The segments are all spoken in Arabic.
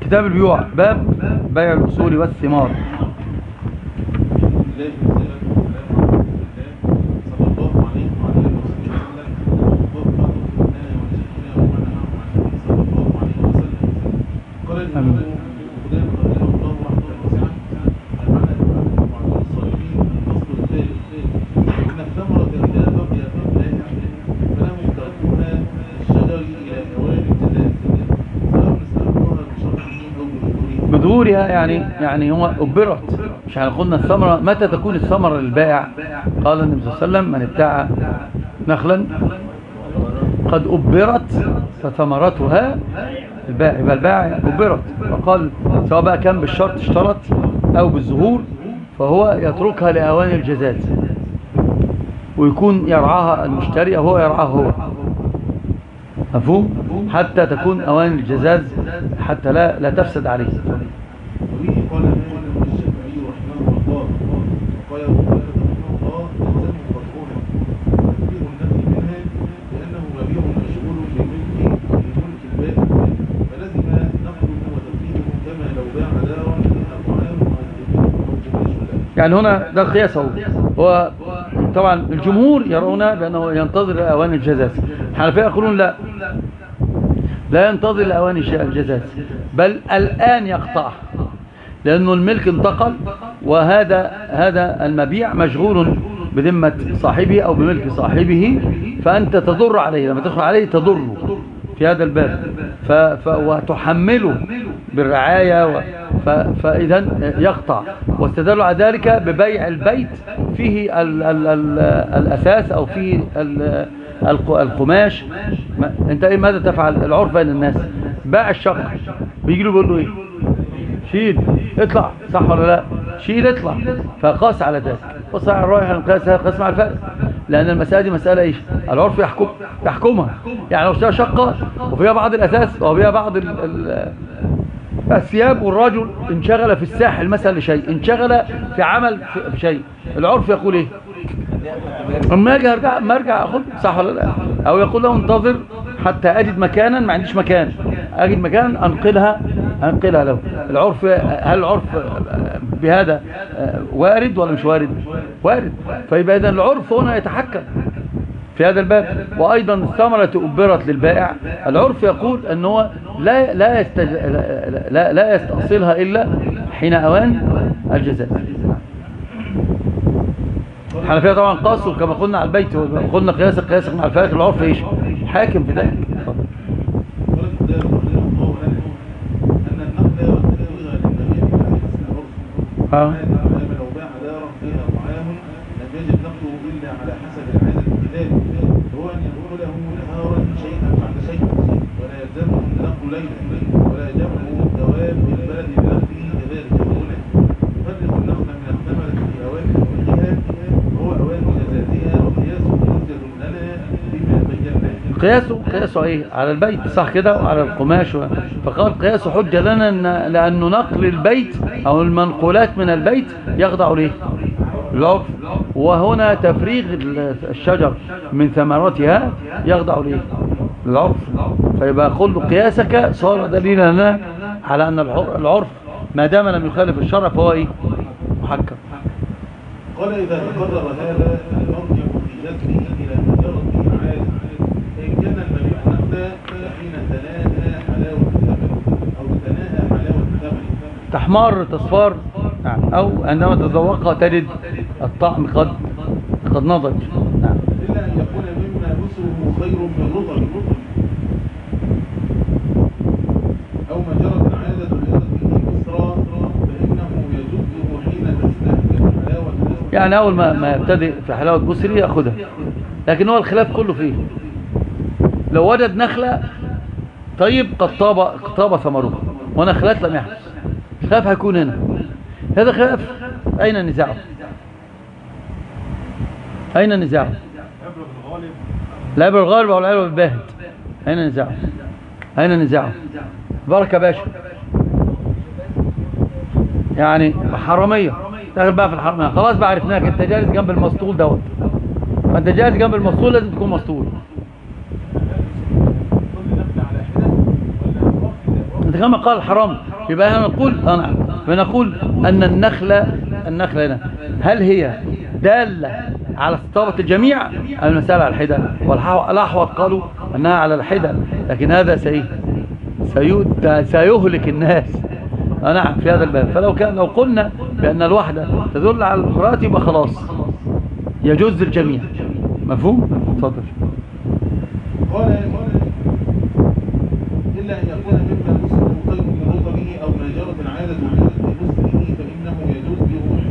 كتاب البيوع، باب بيع الأصول والثمار. بدورها يعني هو أبرت، مش هنقولنا الثمرة. متى تكون الثمرة للبائع؟ قال النبي صلى الله عليه وسلم: من ابتاع نخلا قد أبرت فثمرتها البائع، يبقى البائع أبرت. وقال سواء بقى كان بالشرط اشترط أو بالظهور فهو يتركها لأوان الجزاز، ويكون يرعاها المشتري أو هو يرعاها هو، مفهوم؟ حتى تكون أوان الجزاز، حتى لا تفسد عليه. يعني هنا ده القياس هو طبعا الجمهور يرون بأنه ينتظر أوان الجزاز. الحنفية يقولون لا ينتظر أوان الجزاز، بل الآن يقطع، لأنه الملك انتقل، وهذا المبيع مشغول بذمة صاحبه أو بملك صاحبه، فأنت تضر عليه، لما تدخل عليه تضره في هذا الباب وتحمله بالرعاية فإذا يقطع. واستدلوا على ذلك ببيع البيت فيه الأثاث أو فيه القماش. انت ماذا تفعل؟ العرف بين الناس، باع الشقة بيجي له بيقول له ايه؟ شيل اطلع، صح ولا لا؟ شيل اطلع. فقاس على ذلك، قاس على الرايح قاس مع الفارق، لأن المسألة دي مسألة ايش؟ العرف يحكمها. يعني لو اشترى شقة وفيها بعض الأثاث وفيها بعض الثياب، والرجل انشغل في الساحل مثلا لشيء، انشغل في عمل في شيء، العرف يقول ايه؟ اما اجي ارجع اخذ، صح ولا لا؟ او يقول له انتظر حتى اجد مكانا، ما عنديش مكان، اجد مكان انقلها له. العرف، هل العرف بهذا وارد ولا مش وارد؟ وارد. فيبقى اذا العرف هنا يتحكم في هذا الباب. وايضا الثمرة أبرت للبائع، العرف يقول ان هو لا يستأصلها الا حين اوان الجزاء. الحنفية طبعا قاسوا كما قلنا على البيت، وقلنا قياسك مع الفارق، العرف ايش؟ حاكم في ذلك. لو باع دارا فيها طعام لم يجب نقله الا على حسب العاده الكتاب، هو ان يقول له نهارا شيئا بعد شيء، ولا يلزمه النقل ليلا، ولا يجمع الدواب بالبلد النقل كذلك. هنا يفرق النقل من الثمره في اوان ملكها وهو اوان جزازها، وقياسه حجه لنا بما بيناه. قياسه ايه؟ على البيت، صح كده، وعلى القماش فقال قياسه حجه لنا، لانه نقل البيت او المنقولات من البيت يخضع ليه؟ العرف. وهنا تفريغ الشجر من ثمراتها يخضع ليه؟ العرف. فيبقى كل قياسك صار دليلا لنا على ان العرف ما دام لم يخالف الشرع فهو ايه؟ محكم. قال اذا تقرر هذا المرجع في جذبه الى مجرد عادة، فان كان المبيع نقدا فحين تناهى حلاوه الثمن او تتناهى حلاوه الثمن، تحمار تصفار، او عندما تذوقها تجد الطعم قد نضج. نعم. الا ان يكون مما نسره خير من رطب او ما جرت العاده لرطبه اسرى، فانه يجده حين تستهدف حلاوه البصر. يعني اول ما يبتدئ في حلاوه بصري ياخذها، لكن هو الخلاف كله فيه. لو وجد نخله طيب قد طاب ثمرها ونخلات لم يحدث، الخلاف هيكون هنا. هذا خلاف أين نزاعه؟ أين نزاعه؟ لا بالغالب أو العلم بالباهت. أين نزاعه؟ أين نزاعه؟ بركة باشا، يعني حرامية، داخل بقى في الحرامية، خلاص بقى عرفناك انت جالس جنب المسطول دوت، فانت جالس جنب المسطول لازم تكون مسطول. انت كما قال الحرام يبقى احنا نقول بنقول أن النخلة هنا هل هي دالة على استطابة الجميع؟ المسألة على الحدة، والأحوط قالوا أنها على الحدة، لكن هذا سيهلك الناس. نعم في هذا الباب. لو قلنا بأن الوحدة تدل على القراءة يبقى خلاص يجوز الجميع. مفهوم؟ تفضل. قال إلا أن يكون مما مسلم خير من رطبه أو ما جرت العادة بمسلمه فإنه يجوز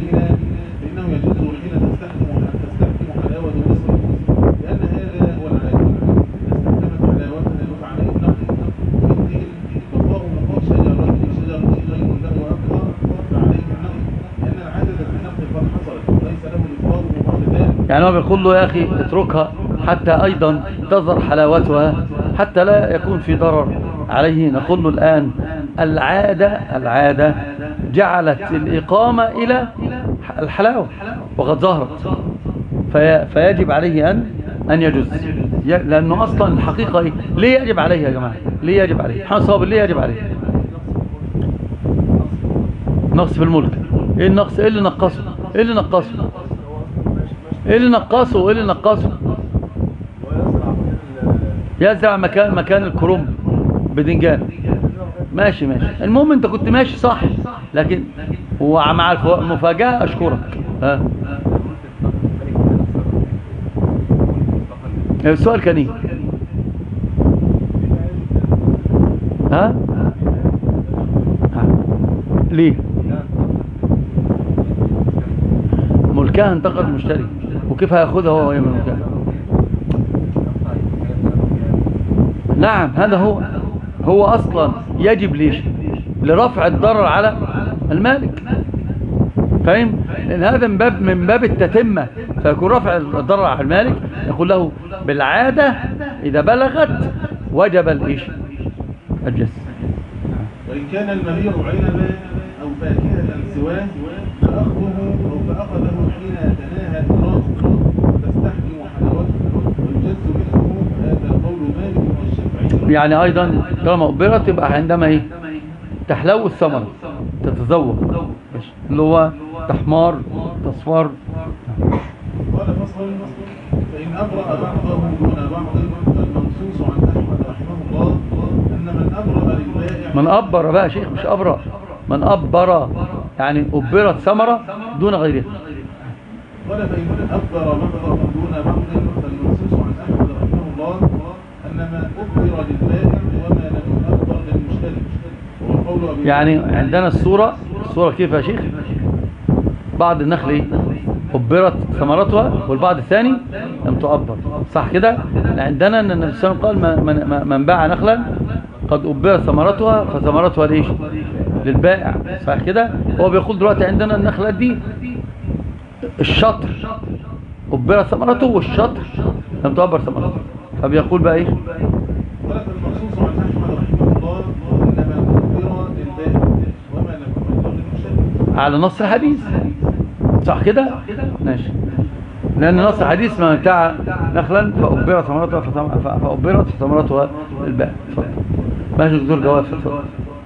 حين تستحكم حلاوة مسلم، لأن هذا هو العادة. استحكمت حلاوتها فعليه النقل والتين بقاء شجرة خير له وأبقى فعليه النقل، لأن العادة في النقل قد حصلت وليس له إفراد بعد ذلك. يعني هو بيقول له يا أخي اتركها حتى أيضا تظهر حلاوتها حتى لا يكون في ضرر عليه. نقول له الآن العادة جعلت الإقامة إلى الحلاوة وقد ظهرت، فيجب عليه أن يجوز، لأنه أصلا الحقيقة ليه يجب عليه يا جماعة؟ ليه يجب عليه؟ محمد صابر ليه يجب عليه؟ نقص في الملك. ايه النقص؟ ايه اللي نقصه؟ ايه اللي نقصه؟ يزرع مكان الكرنب بدنجان. ماشي. المهم انت كنت ماشي صح، لكن ومع المفاجأة اشكرك. السؤال كان ايه؟ ليه ملكها انتقد المشتري، وكيف هياخدها هو من ملكها؟ نعم هذا هو اصلا يجب ليش؟ لرفع الضرر على المالك. فاهم؟ لان هذا من باب التتمة، فيكون رفع الضرر على المالك. يقول له بالعادة اذا بلغت وجب الجس. وإن كان المبيع عنبا أو فاكهة سواه فأخذه حين تناهى إدراكه تستحكم حلاوته والجز منه، هذا قول مالك والشافعي. يعني أيضا طالما أبرت يبقى عندما تحلو الثمرة تتذوق، اللي هو تحمار تصفر. قال فصل: فإن أبرأ بعضه دون بعض فالمنصوص عن أحمد رحمه الله أن من أبرأ للبائع، من أبر بقى شيخ مش أبرأ، من أبر يعني أبرت ثمرة دون غيرها. قال فإن أبر بعضه دون بعض فالمنصوص عن أحمد رحمه الله أن ما أبر للبائع وما لم يؤبر للمشتري. يعني عندنا الصورة كيف يا شيخ؟ بعض النخل أبرت ثمرتها والبعض الثاني لم تؤبر، صح كده؟ عندنا أن النبي صلى الله عليه وسلم قال من باع نخلا قد أبرت ثمرتها فثمرتها ليش؟ للبائع، صح كده؟ هو بيقول دلوقتي عندنا النخلات دي الشطر أبرت ثمرته والشطر لم تؤبر ثمرته، فبيقول بقى ايه؟ المنصوص عن أحمد رحمه الله إنما أبر للبائع وما لم يؤبر للمشتري على نص الحديث، صح كده؟ ماشي. لأن نص الحديث من بتاع نخلا فأبرت ثمرتها للبائع. اتفضل. ماشي دكتور جواب. اتفضل.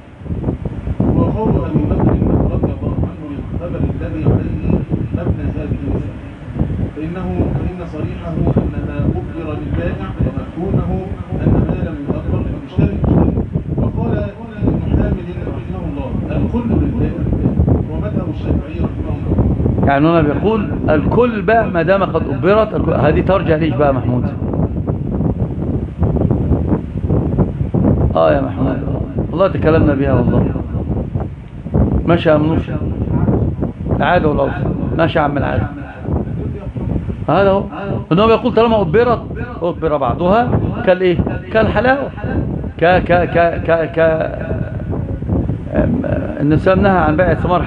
وقول أبي بكر رضي الله عنه للخبر الذي عليه مبنى هذه الرسالة فإن صريحه أن ما أبر للبائع ومفهومه أن ما لم يؤبر للمشتري. وقال ابن حامد رحمه الله الكل للبائع ومذهب الشافعي رحمه الله. يعني هنا بيقول الكل بقى ما دام قد أبرت. هذه ترجع ليش بقى محمود؟ يا محمود والله تكلمنا بها والله. ماشي يا منوش العادة والعرف، ماشي يا عم العادة. هذا هو انه بيقول طالما أبر بعضها كالايه؟ كالحلاوة النساء نهى عن بيع الثمار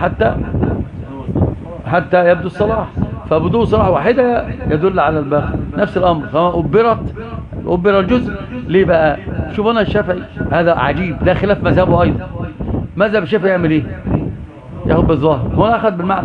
حتى يبدو الصلاح، فبدو صلاح واحدة يدل على الباقي. نفس الأمر فما أبر الجزء. ليه بقى؟ شوف أنا الشافعي هذا عجيب، ده خلاف مذهبه أيضا. مذهب الشافعي يعمل إيه؟ ياخد بالظاهر، هنا أخذ بالمعنى.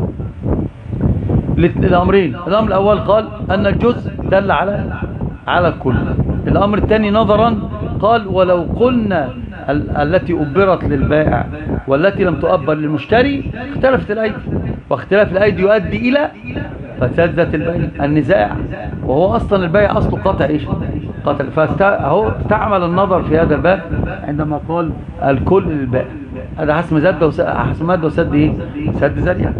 الأمرين، الأمر الأول قال أن الجزء دل على الكل. الأمر الثاني نظرا قال ولو قلنا التي أبرت للبائع والتي لم تؤبر للمشتري اختلفت الأيدي، واختلاف الأيدي يؤدي إلى فساد ذات البيع النزاع، وهو أصلا البيع أصله قطع إيش؟ قطع. فهو استعمل النظر في هذا الباب عندما قال الكل للبائع. هذا حسم مادة وسد إيه؟ سد ذريعة.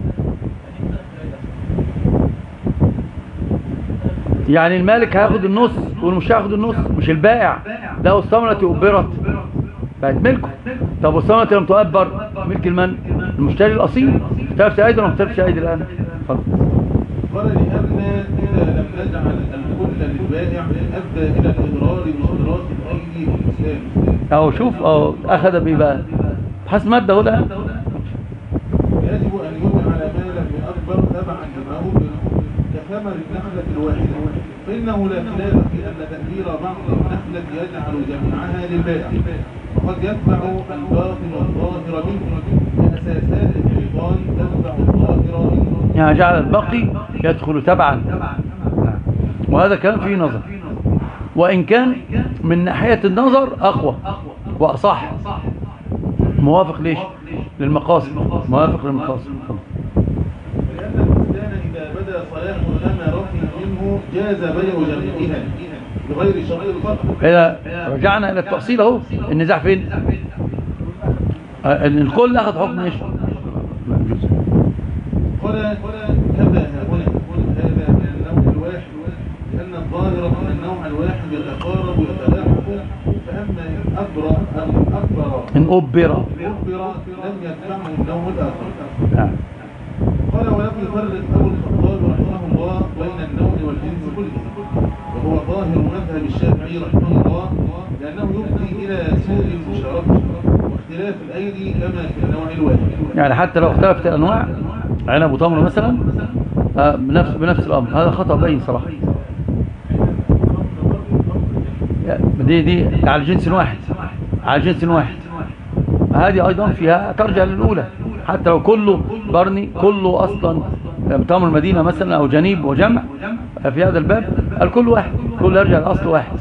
يعني المالك هياخد النص والمشتري هياخد النص، مش البائع. لا، الثمرة التي أبرت بقت ملكه. طب والثمرة التي لم تؤبر ملك المن؟ المشتري الأصيل. اختلفت أيضا ولا ما اختلفتش أيضا الآن؟ اتفضل. قال لأن إذا لم نجعل الكل للبائع أدى إلى الإضرار باشتراك الأيدي والإسلام. أهو شوف، أخذ بيه بقى حسب مادة هو الآن. يجب أن يجعل ما لم يؤبر تبعا لما كثمر النخلة الواحدة، فإنه لا خلاف في أن تأثير بعض النخلة يجعل جميعها للبائع، وقد يتبع الباطن والظاهر منه كأساسات الشيطان تتبع الظاهر منه. يعني جعل الباقي يدخل تبعا، وهذا كان فيه نظر، وإن كان من ناحية النظر أقوى وأصح، موافق ليش؟ للمقاصد، موافق للمقاصد. لأن الإنسان إذا بدا صلاح ثمرة منه جاز بيع جميعها بغير شرط الفرق. إذا رجعنا إلى التأصيل أهو، النزاع فين؟ الكل أخذ حكم إيش؟ قال كذا هنا هذا من النوع الواحد، لأن الظاهر من النوع الواحد يتقارب ويتلاحق، فأما إن أبر لم يدفعه النوع الآخر. قال ولم يفرق أبو الخطاب رحمه الله بين النوع والجنس كله، وهو ظاهر مذهب الشافعي رحمه الله، لأنه يفضي إلى سوء المشاركة واختلاف الأيدي كما في النوع الواحد. يعني حتى لو اختلفت الأنواع، عنب وتمر مثلا بنفس الأمر، هذا خطأ باين صراحة. دي على جنس واحد، على جنس واحد. هذه أيضا فيها ترجع للأولى، حتى لو كله برني، كله أصلا تمر المدينة مثلا أو جنيب وجمع، في هذا الباب الكل واحد، كله يرجع لأصل واحد.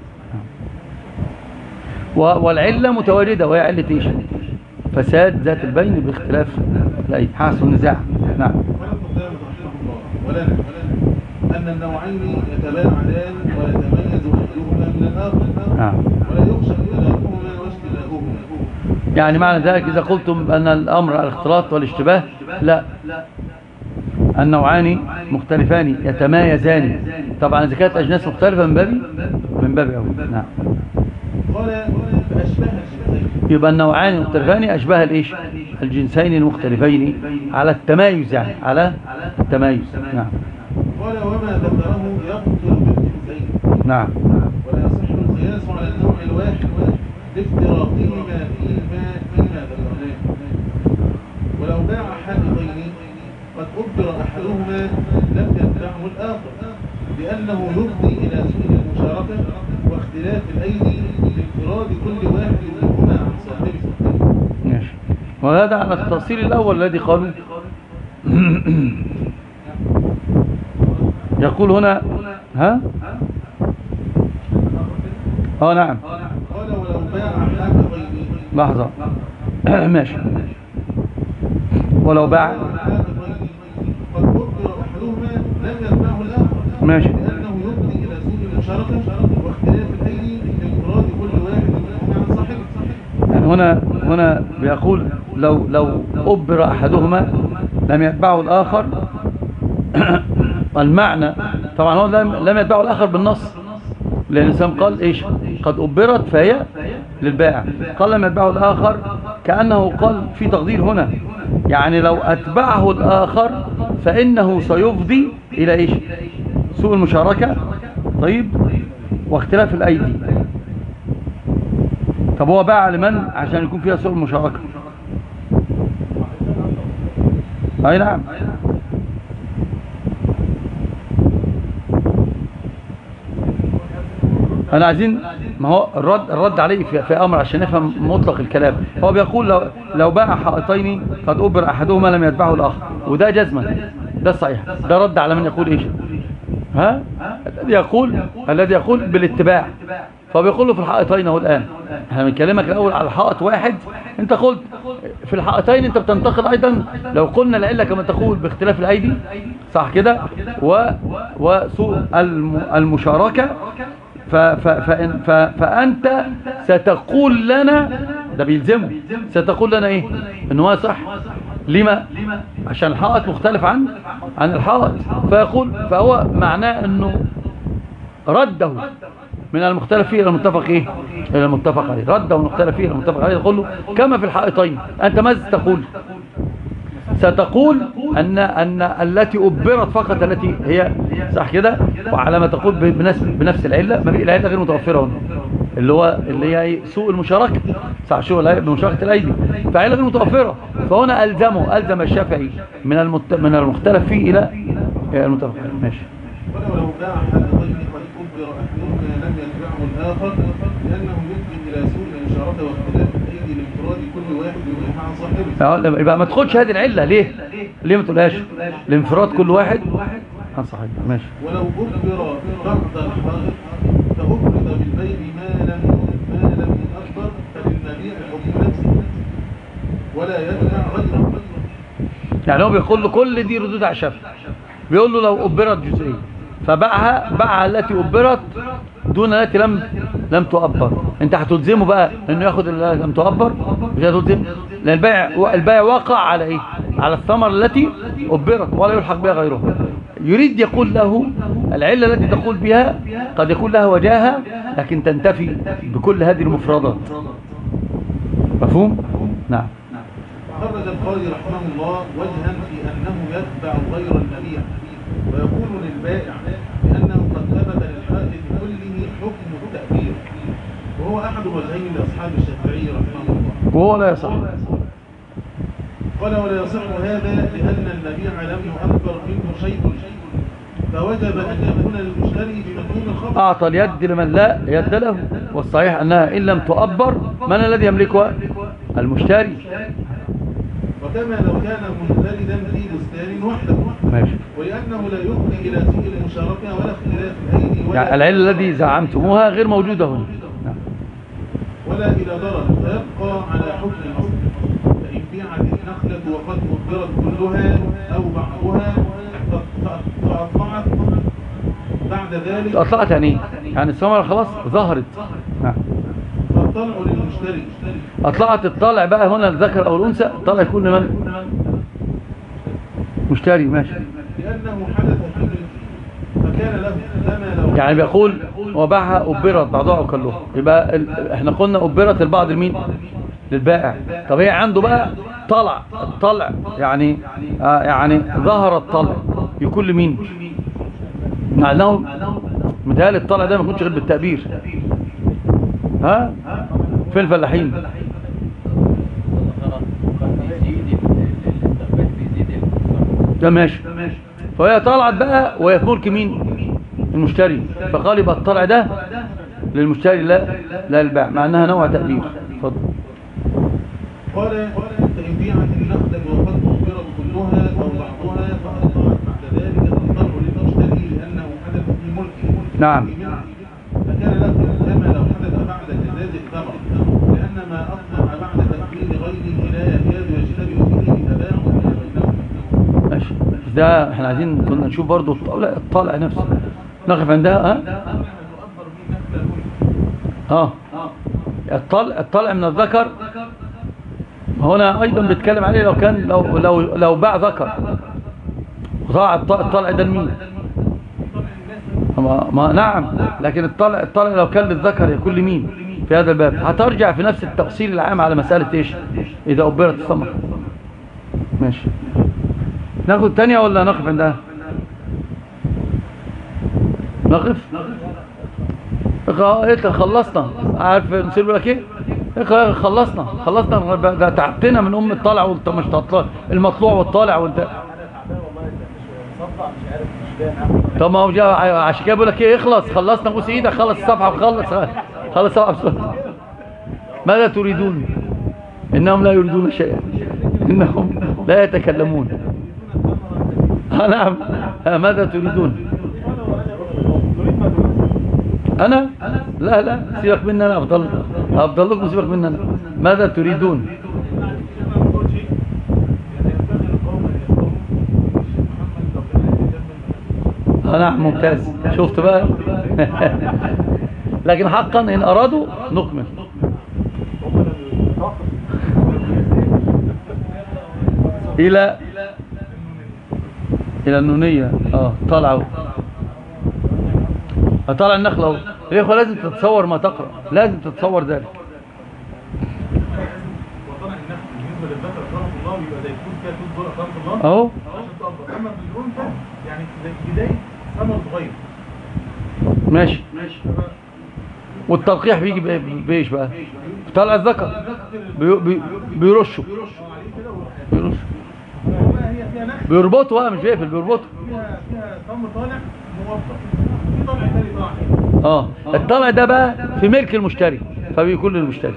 والعلة متواجدة، وهي علة إيش؟ فساد ذات البين باختلاف الأيدي، حاصل النزاع. نعم. ولا أن النوعين يتباعدان ويتميز أحدهما من الآخر، ولا يخشى اختلافهما واشتباههما. يعني معنى ذلك إذا قلتم أن الأمر الاختلاط والاشتباه، لا، النوعان مختلفان يتمايزان. طبعا إذا كانت أجناس مختلفة من باب أول. نعم. قال فأشبه الجنسين، يبقى النوعان مختلفان أشبه الإيش؟ الجنسين المختلفين على التمايز، يعني على التمايز. نعم. قال وما ذكره يقتل بالجنسين. نعم. ولا يصح القياس على النوع الواحد لافتراقهما فيما ذكرناه. ولو باع حائطين قد أبر أحدهما لم يتبعه الآخر، لأنه يفضي إلى سوء المشاركة واختلاف الأيدي بانفراد كل واحد منهما عن صاحبه. ماشي. وهذا على التفصيل الأول الذي قالوا. يقول هنا ها؟ نعم. قال ولو باع حائطين. لحظة. ماشي. ولو باع قد أبر أحدهما لم يتبعه الآخر، ماشي، لأنه يفضي إلى سوء المشاركة واختلاف الأيدي بانفراد كل واحد منهما عن صاحبه. يعني هنا بيقول لو أبر أحدهما لم يتبعه الآخر. المعنى طبعا هو لم يتبعه الآخر بالنص، لأن الإنسان قال إيش؟ قد أبرت فهي للبائع. قال لم يتبعه الآخر، كأنه قال في تقدير هنا، يعني لو أتبعه الآخر فإنه سيفضي إلى إيش؟ سوء المشاركة، طيب، واختلاف الأيدي. طب هو باع لمن عشان يكون فيها سوء المشاركة؟ أي نعم. أنا عايزين، ما هو الرد عليه في أمر عشان نفهم مطلق الكلام. هو بيقول لو باع حائطين قد أبر أحدهما لم يتبعه الآخر، وده جزما، ده صحيح. ده رد على من يقول إيش؟ الذي يقول بالاتباع، فبيقول له في الحائطين اهو الآن. احنا بنكلمك الأول على الحائط واحد، انت قلت في الحائطين انت بتنتقل أيضا لو قلنا العلة كما تقول باختلاف الأيدي، صح كده، وسوء المشاركة. فأنت ستقول لنا، ده بيلزمه، ستقول لنا ايه؟ ان هو صح. لما؟ عشان الحائط مختلف عن الحائط. فهو معناه انه رده من المختلف فيه الى المتفق ايه؟ الى المتفق عليه. رده من المختلف فيه الى المتفق عليه. يقول له كما في الحائطين. انت ماذا تقول؟ ستقول ان التي أبرت فقط، التي هي صح كده، وعلى ما تقول بنفس العله، ما العله غير متوفره هنا، اللي هي سوء المشاركه، صح، شو بمشاركه الايدي، فعله غير متوفره. فهنا الزم الشافعي من المختلف فيه الى المتفق عليه. ماشي. ولو باع حد غيره قد أبر أحدهما لم يتبعه الآخر، لأنه يؤدي إلى سوء الإشارة واختلاف الأيدي لانفراد كل واحد عن صاحبه. يبقى ما تاخدش هذه العله. ليه ما تقولهاش؟ لانفراد كل واحد عن صاحبه. ماشي. ولو أبر بعض الحائط فأبرد بالبيع ما لم يؤبر، فللمبيع حكم نفسه ولا يتبع غيره. يعني هو بيقول له كل دي ردود على الشافعي. بيقول له لو أبرت جزئية فباعها التي أبرت دون التي لم تؤبر، انت هتلزمه بقى انه ياخد التي لم تؤبر؟ مش هتلزمه، لان البيع وقع على ايه؟ على الثمر التي أبرت ولا يلحق بها غيرها. يريد يقول له العلة التي تقول بها قد يكون لها وجاهة، لكن تنتفي بكل هذه المفردات. مفهوم؟ نعم. خرج القاضي رحمه الله وجها في أنه يتبع غير المبيع، ويكون للبائع بأنه قد ثبت للحائط كله حكم التأبير، وهو أحد الوجهين لأصحاب الشافعي رحمه الله، وهو لا يصح. قال ولا يصح هذا لأن المبيع لم يؤبر منه شيء، فوجب أن يكون للمشتري بمفهوم الخبر. أعطى اليد لمن لا يد له، والصحيح أنها إن لم تؤبر من الذي يملكها؟ المشتري. وكما لو كان منفردا في بستان وحده. ماشي. ولأنه لا يفضي إلى سوء المشاركة ولا اختلاف الأيدي يعني العلة الذي زعمتموها غير موجودة هنا. ولا إلى ضرر، فيبقى على حكم الأصل. فإن بيعت النخلة وقد أبرت كلها أو بعضها فأطلعت بعد ذلك. أطلعت يعني إيه؟ يعني الثمرة خلاص ظهرت. فالطلع للمشتري. أطلعت الطلع بقى هنا الذكر أو الأنثى، الطلع يكون لمن؟ مشتري. ماشي. لأنه حدث في ملكه فكان له كما لو يعني بيقول وباعها أبرت بعضها أو كلها، يبقى احنا قلنا أبرت البعض لمين؟ للبائع. طب هي عنده بقى الطلع يعني ظهر الطلع يكون لمين؟ معناه متهيألي الطلع ده ما يكونش غير بالتأبير. ها؟ فين الفلاحين؟ ده ماشي. فهي طلعت بقى وهي في ملك مين؟ المشتري. فقال يبقى الطلع ده للمشتري لا للبائع، مع انها نوع تأبير. اتفضل. قال فإن بيعت النخلة وقد أبرت كلها أو بعضها فأطلعت بعد ذلك الطلع للمشتري لأنه حدث في ملكه. نعم. فكان له كما لو حدث بعد جزاز الثمر، لأن ما أطلع بعد تكبير غيره لا يكاد يجتمع فيه تباعد بينهما. ماشي. ده احنا عايزين كنا نشوف برضو الطالع نفسه نقف عندها. الطالع من الذكر هنا ايضا بيتكلم عليه لو كان لو باع ذكر ضاع الطالع ده لمين؟ ما نعم، لكن الطالع لو كان للذكر يكون لمين في هذا الباب؟ هترجع في نفس التفصيل العام على مسألة ايش اذا أبرت الثمر. ماشي. ناخد الثانية ولا نقف عندها؟ نقف. خلصنا. عارف نسير بقول لك ايه؟ خلصنا ده تعبتنا من الطالع وانت مش تطلع المطلوع والطالع وانت. طب ما هو عشان كده بقول لك ايه؟ خلصنا بوس ايدك، خلص الصفحه وخلص الصفحه بسرعه. ماذا تريدون؟ انهم لا يريدون شيئا، انهم لا يتكلمون. نعم. ماذا تريدون؟ انا لا سيبك مني انا، افضل لكم، سيبك مني انا. ماذا تريدون؟ نعم ممتاز، شفت بقى. لكن حقا ان ارادوا نكمل. الى النونية. طالعه طالع النخلة اهو. يا اخوة لازم تتصور ما تقرأ، لازم تتصور ذلك. اهو يعني بداية ثمر صغير. ماشي. والتلقيح بيجي بايش بقى؟ طالع الذكر بيرشوا بيربطوا بقى، مش بيقفل، بيربطوا. فيها ثمر طالع موظف، في طالع تاني طالع. الطلع ده بقى في ملك المشتري، فبيكون للمشتري.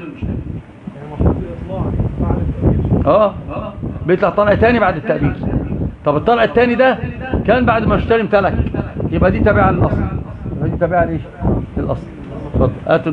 بيطلع طلع تاني بعد التأبيد. طب الطلع التاني ده كان بعد ما اشتري امتلك، يبقى دي تابعة للأصل، يبقى دي تابعة لإيش؟ للأصل. اتفضل.